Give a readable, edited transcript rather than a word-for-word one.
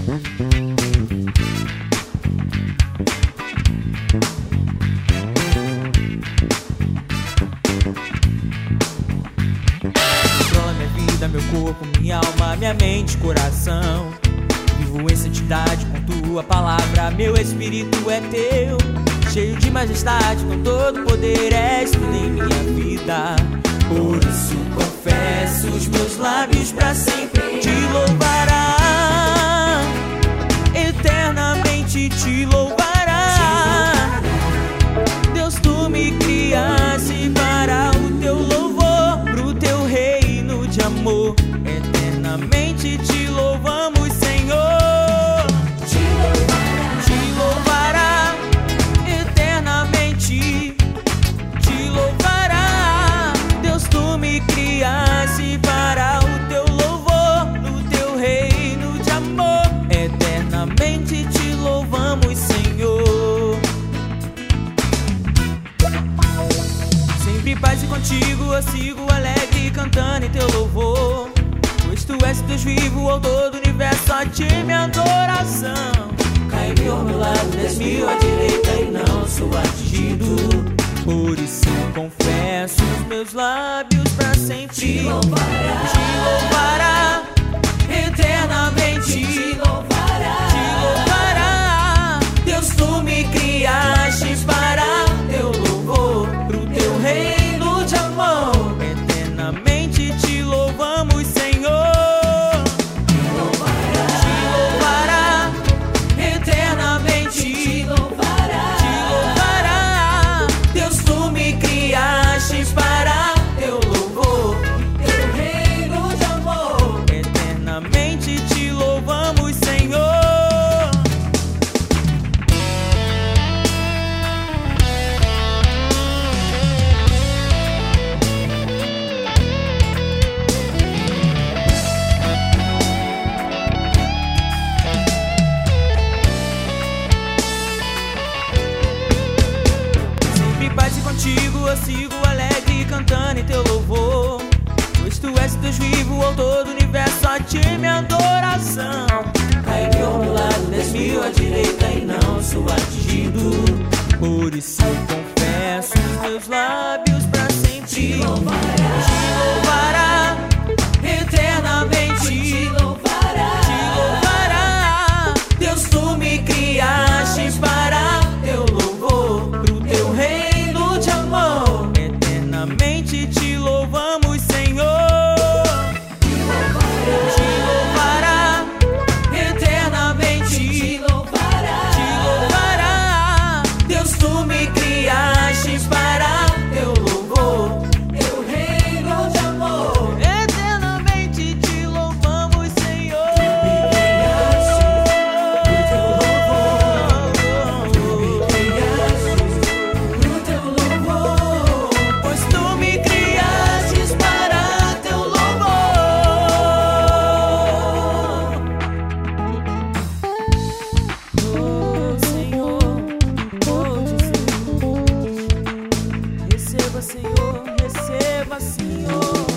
Controla minha vida, meu corpo, minha alma, minha mente, coração. Vivo em santidade com tua palavra, meu espírito é teu. Cheio de majestade, com todo poder és tudo em minha vida. Por isso confesso, os meus lábios pra sempre te louvará. Eternamente te louvará. Deus, tu me criaste para o teu louvor, pro teu reino de amor. Eternamente te louvamos, Senhor. Te louvará. Eternamente te louvará. Deus, tu me criaste para o teu louvor, no teu reino de amor. Eternamente te louvamos, Senhor. Sempre paz e contigo eu sigo alegre, cantando em teu louvor. Pois tu és Deus vivo, autor do universo, a ti minha adoração. Cai mil ao meu lado, 10.000 à direita e não sou atingido. Por isso confesso, os meus lábios pra sempre te louvará. Te louvará. Eternamente te louvará. Te louvará. Deus, tu me criaste para teu louvor, pro teu reino de amor. Eternamente te louvamos, Senhor. Te louvará. Te louvará. Eternamente te louvará. Te louvará. Deus, tu me criaste para teu louvor, teu reino de amor. Eternamente te louvamos, Senhor. Sempre paz e contigo eu sigo alegre, cantando em teu louvor. Pois tu és Deus vivo, autor do universo, a ti minha adoração. Cai mil ao meu lado, 10.000 à direita e não sou atingido. Por isso confesso, os meus lábios pra sempre te louvará. Te louvará. Eternamente te louvará. Te louvará. Deus, tu me criaste para teu louvor, pro teu reino de amor. Eternamente te louvamos, Senhor. Te louvará. Eternamente te louvará. Te louvará. Deus, tu me criaste para teu louvor, teu reino de amor. Eternamente te louvamos, Senhor. Tu me criaste pro teu louvor. Tu me criaste pro teu louvor. Pois tu me criaste para teu louvor. Oh, Senhor, oh Jesus, receba, Senhor, receba, Senhor.